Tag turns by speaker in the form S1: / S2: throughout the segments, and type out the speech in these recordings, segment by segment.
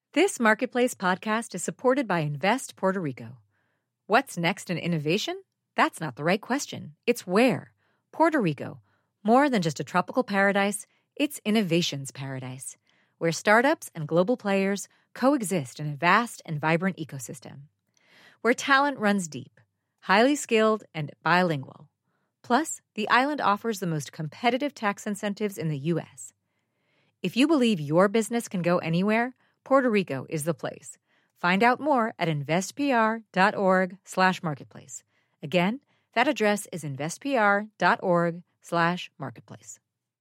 S1: This Marketplace podcast is supported by Invest Puerto Rico. What's next in innovation? That's not the right question. It's where. Puerto Rico. More than just a tropical paradise, it's innovation's paradise, where startups and global players coexist in a vast and vibrant ecosystem. Where talent runs deep, highly skilled, and bilingual. Plus, the island offers the most competitive tax incentives in the U.S. If you believe your business can go anywhere, Puerto Rico is the place. Find out more at investpr.org/marketplace. Again, that address is investpr.org/marketplace.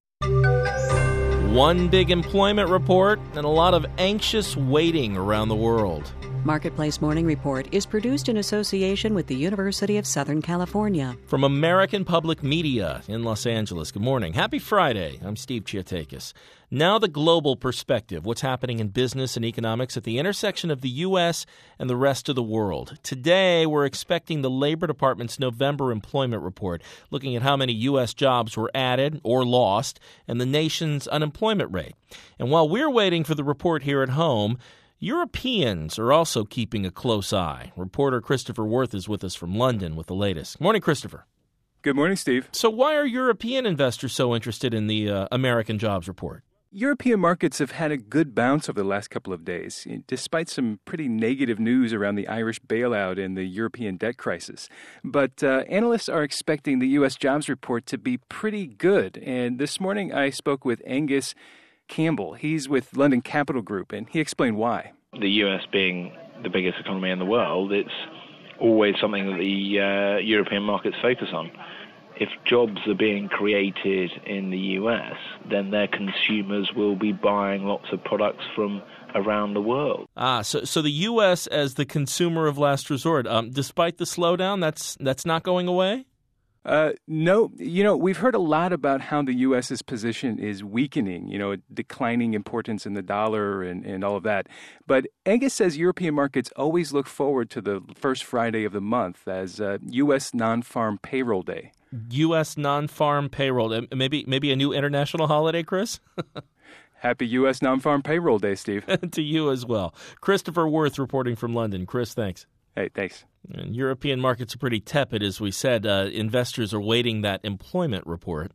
S2: One big employment report and a lot of anxious waiting around the world.
S3: Marketplace Morning Report is produced in association with the University of Southern California.
S2: From American Public Media in Los Angeles, good morning. Happy Friday. I'm Steve Chiotakis. Now the global perspective, what's happening in business and economics at the intersection of the U.S. and the rest of the world. Today, we're expecting the Labor Department's November employment report, looking at how many U.S. jobs were added or lost and the nation's unemployment rate. And while we're waiting for the report here at home, Europeans are also keeping a close eye. Reporter Christopher Worth is with us from London with the latest. Morning, Christopher.
S4: Good morning, Steve.
S2: So why are European investors so interested in the American jobs report?
S4: European markets have had a good bounce over the last couple of days, despite some pretty negative news around the Irish bailout and the European debt crisis. But analysts are expecting the U.S. jobs report to be pretty good. And this morning I spoke with Angus Campbell. He's with London Capital Group, and he explained why.
S5: The U.S. being the biggest economy in the world, it's always something that the European markets focus on. If jobs are being created in the U.S., then their consumers will be buying lots of products from around the world.
S2: So the U.S. as the consumer of last resort, despite the slowdown, that's not going away?
S4: No. We've heard a lot about how the U.S.'s position is weakening, declining importance in the dollar and all of that. But Angus says European markets always look forward to the first Friday of the month as U.S. non-farm payroll day.
S2: U.S. non-farm payroll. Maybe a new international holiday, Chris?
S4: Happy U.S. non-farm payroll day, Steve.
S2: To you as well. Christopher Worth reporting from London. Chris, thanks.
S4: Hey, thanks.
S2: And European markets are pretty tepid, as we said. Investors are waiting that employment report.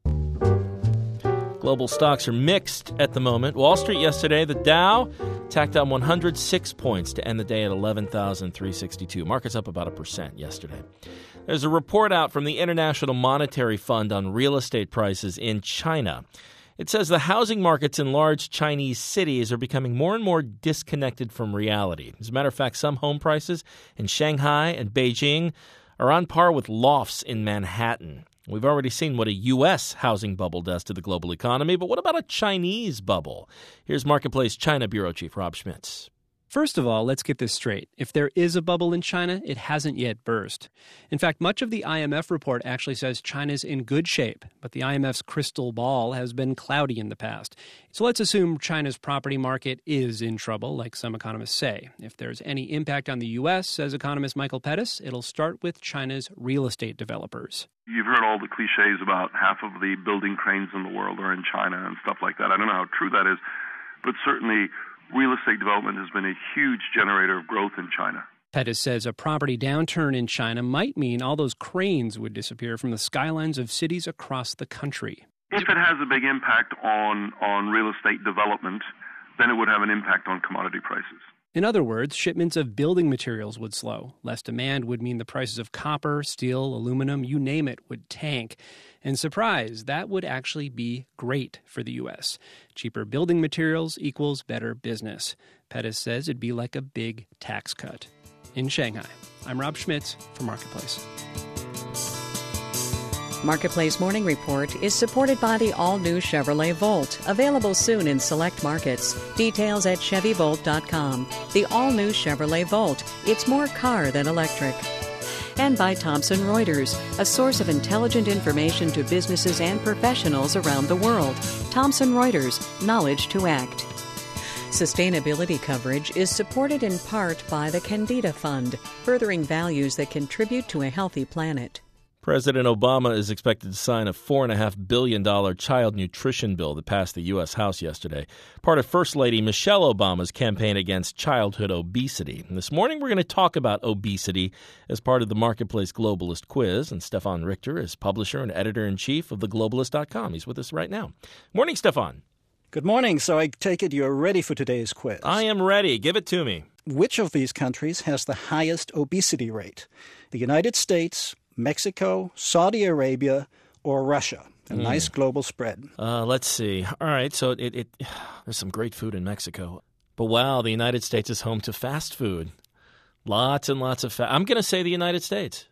S2: Global stocks are mixed at the moment. Wall Street yesterday, the Dow tacked on 106 points to end the day at 11,362. Markets up about 1% yesterday. There's a report out from the International Monetary Fund on real estate prices in China. It says the housing markets in large Chinese cities are becoming more and more disconnected from reality. As a matter of fact, some home prices in Shanghai and Beijing are on par with lofts in Manhattan. We've already seen what a U.S. housing bubble does to the global economy, but what about a Chinese bubble? Here's Marketplace China Bureau Chief Rob Schmitz.
S6: First of all, let's get this straight. If there is a bubble in China, it hasn't yet burst. In fact, much of the IMF report actually says China's in good shape, but the IMF's crystal ball has been cloudy in the past. So let's assume China's property market is in trouble, like some economists say. If there's any impact on the U.S., says economist Michael Pettis, it'll start with China's real estate developers.
S7: You've heard all the cliches about half of the building cranes in the world are in China and stuff like that. I don't know how true that is, but certainly real estate development has been a huge generator of growth in China.
S6: Pettis says a property downturn in China might mean all those cranes would disappear from the skylines of cities across the country.
S7: If it has a big impact on real estate development, then it would have an impact on commodity prices.
S6: In other words, shipments of building materials would slow. Less demand would mean the prices of copper, steel, aluminum, you name it, would tank. And surprise, that would actually be great for the U.S. Cheaper building materials equals better business. Pettis says it'd be like a big tax cut. In Shanghai, I'm Rob Schmitz for Marketplace.
S3: Marketplace Morning Report is supported by the all-new Chevrolet Volt, available soon in select markets. Details at ChevyVolt.com. The all-new Chevrolet Volt. It's more car than electric. And by Thomson Reuters, a source of intelligent information to businesses and professionals around the world. Thomson Reuters, knowledge to act. Sustainability coverage is supported in part by the Candida Fund, furthering values that contribute to a healthy planet.
S2: President Obama is expected to sign a $4.5 billion child nutrition bill that passed the U.S. House yesterday, part of First Lady Michelle Obama's campaign against childhood obesity. And this morning, we're going to talk about obesity as part of the Marketplace Globalist quiz. And Stefan Richter is publisher and editor-in-chief of theglobalist.com. He's with us right now. Morning, Stefan.
S8: Good morning. So I take it you're ready for today's quiz.
S2: I am ready. Give it to me.
S8: Which of these countries has the highest obesity rate? The United States, Mexico, Saudi Arabia, or Russia? A nice global spread.
S2: Let's see. All right, so there's some great food in Mexico. But wow, the United States is home to fast food. Lots and lots of I'm going to say the United States.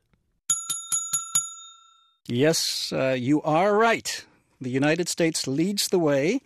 S8: Yes, you are right. The United States leads the way.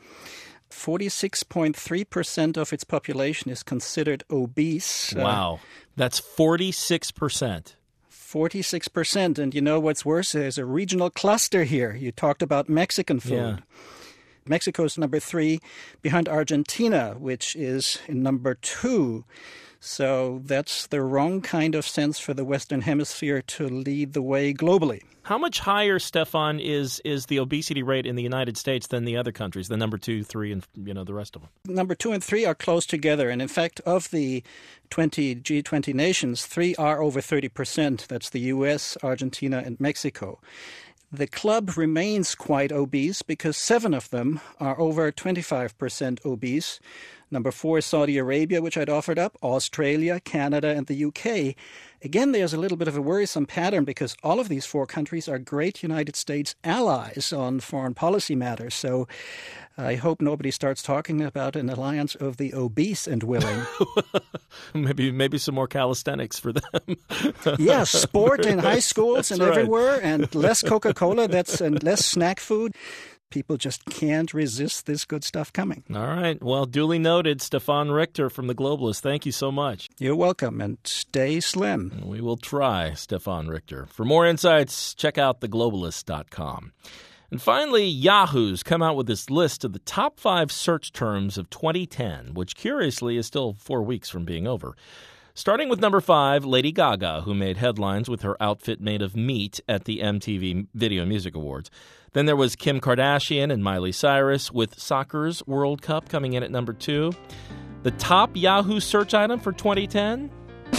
S8: 46.3% of its population is considered obese.
S2: Wow, that's 46%.
S8: 46%. And you know what's worse? There's a regional cluster here. You talked about Mexican food.
S2: Yeah.
S8: Mexico's number 3 behind Argentina, which is in number 2. So that's the wrong kind of sense for the Western Hemisphere to lead the way globally.
S2: How much higher, Stefan, is the obesity rate in the United States than the other countries, the number 2, 3, and the rest of them?
S8: Number 2 and 3 are close together. And in fact, of the G20 nations, 3 are over 30%. That's the U.S., Argentina, and Mexico. The club remains quite obese because 7 of them are over 25% obese. Number 4 is Saudi Arabia, which I'd offered up, Australia, Canada, and the UK. Again, there's a little bit of a worrisome pattern because all of these 4 countries are great United States allies on foreign policy matters. So I hope nobody starts talking about an alliance of the obese and willing.
S2: maybe some more calisthenics for them.
S8: Yes, sport in high schools and
S2: right.
S8: everywhere, and less Coca-Cola, and less snack food. People just can't resist this good stuff coming.
S2: All right. Well, duly noted, Stefan Richter from The Globalist. Thank you so much.
S8: You're welcome, and stay slim.
S2: We will try, Stefan Richter. For more insights, check out theglobalist.com. And finally, Yahoo's come out with this list of the top 5 search terms of 2010, which curiously is still 4 weeks from being over. Starting with number 5, Lady Gaga, who made headlines with her outfit made of meat at the MTV Video Music Awards. Then there was Kim Kardashian and Miley Cyrus with Soccer's World Cup coming in at number 2. The top Yahoo search item for 2010?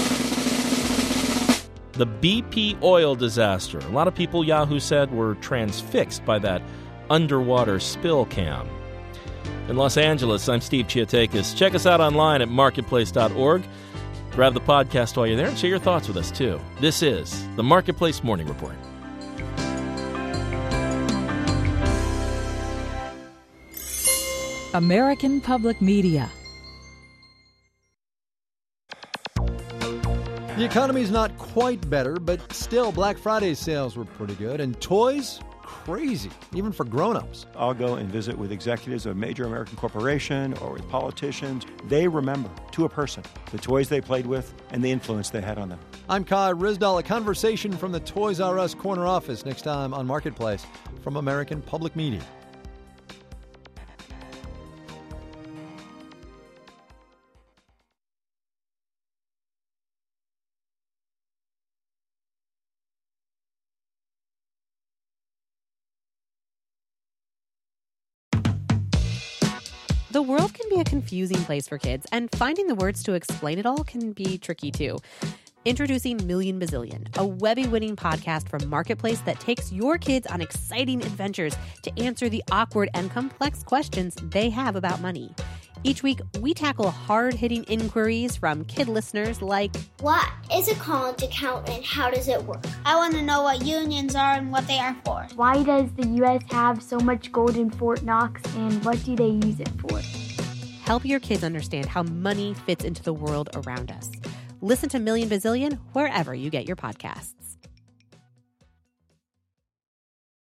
S2: The BP oil disaster. A lot of people, Yahoo said, were transfixed by that underwater spill cam. In Los Angeles, I'm Steve Chiotakis. Check us out online at marketplace.org. Grab the podcast while you're there and share your thoughts with us, too. This is the Marketplace Morning Report.
S9: American Public Media.
S10: The economy's not quite better, but still Black Friday sales were pretty good. And toys, crazy, even for grown-ups.
S11: I'll go and visit with executives of a major American corporation or with politicians. They remember, to a person, the toys they played with and the influence they had on them.
S10: I'm Kai Rizdal. A conversation from the Toys R Us corner office next time on Marketplace from American Public Media.
S12: The world can be a confusing place for kids, and finding the words to explain it all can be tricky too. Introducing Million Bazillion, a Webby-winning podcast from Marketplace that takes your kids on exciting adventures to answer the awkward and complex questions they have about money. Each week, we tackle hard-hitting inquiries from kid listeners like,
S13: what is a college account and how does it work? I want to know what unions are and what they are for.
S14: Why does the U.S. have so much gold in Fort Knox and what do they use it for?
S12: Help your kids understand how money fits into the world around us. Listen to Million Bazillion wherever you get your podcasts.